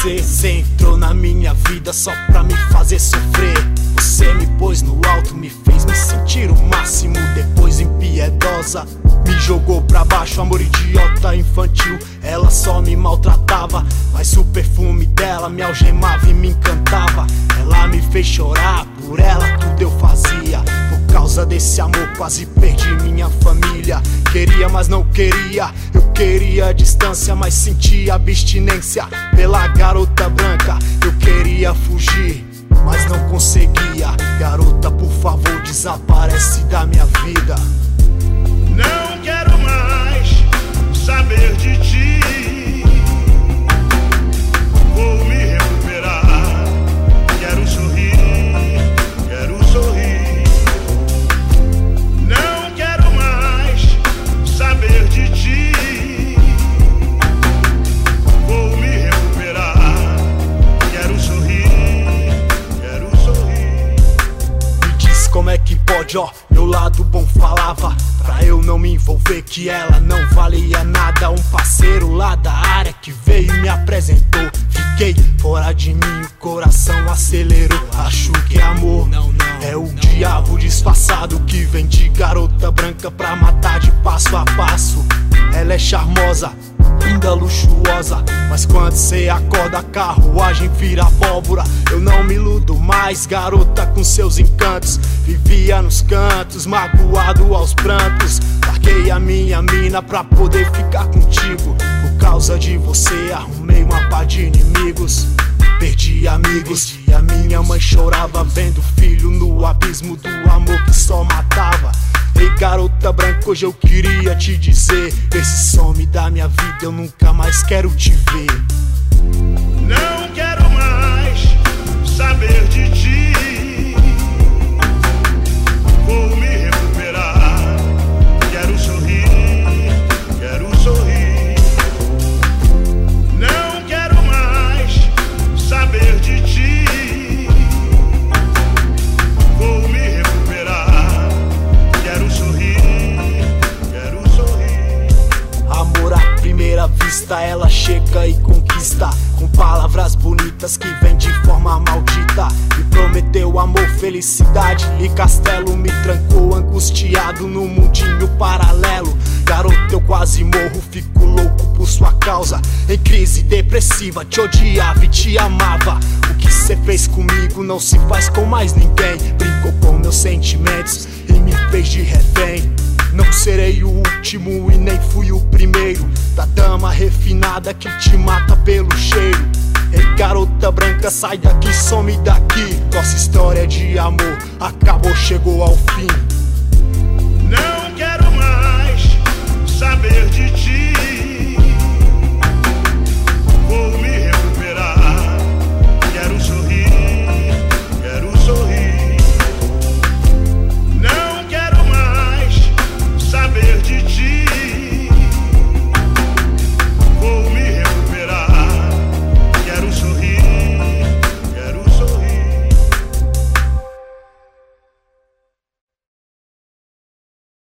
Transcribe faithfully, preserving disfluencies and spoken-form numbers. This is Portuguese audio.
você. Você entrou na minha vida só pra me fazer sofrer. Você me pôs no alto, me fez me sentir o máximo. Depois impiedosa me jogou pra baixo. Amor idiota, infantil, ela só me maltratava, mas o perfume dela me algemava e me encantava. Ela me fez chorar, por ela tudo eu fazia. Por causa desse amor quase perdi minha família. Queria, mas não queria. Eu queria distância, mas sentia abstinência pela garota branca. Eu queria fugir, mas não conseguia. Garota, por favor, desaparece da minha vida. Não quero mais saber de ti. Vou me recuperar. Quero sorrir, quero sorrir. Não quero mais saber de ti. Vou me recuperar. Quero sorrir, quero sorrir. Me diz como é que pode, ó, meu lado bom falava pra eu não me envolver, que ela não valia nada. Um parceiro lá da área que veio e me apresentou. Fiquei fora de mim, o coração acelerou. Acho que é amor, não, não, é o não, diabo não. Disfarçado que vem de garota branca pra matar de passo a passo. Ela é charmosa, linda, luxuosa, mas quando cê acorda a carruagem vira abóbora. Eu não me iludo mais, garota com seus encantos. Vivia nos cantos, magoado aos prantos. Larguei a minha mina pra poder ficar contigo. Por causa de você arrumei uma pá de inimigos. Perdi amigos, e a minha mãe chorava vendo filho no abismo do amor que só matava. Ei, garota branca, hoje eu queria te dizer: esse some da minha vida, eu nunca mais quero te ver. Não quero mais saber de ti. Vou me recuperar. Quero sorrir, quero sorrir. Não quero mais saber de ti. Vou me recuperar. Quero sorrir, quero sorrir. Amor à primeira vista, ela chega e conquista com palavras bonitas que vem de forma maldita. Me prometeu amor, felicidade e castelo. Me trancou angustiado no mundinho paralelo. Garota, eu quase morro, fico louco por sua causa. Em crise depressiva, te odiava e te amava. O que cê fez comigo não se faz com mais ninguém. Brincou com meus sentimentos e me fez de refém. Não serei o último e nem fui o primeiro da dama refinada que te mata pelo cheiro. Ei, garota branca, sai daqui, some daqui. Nossa história de amor acabou, chegou ao fim.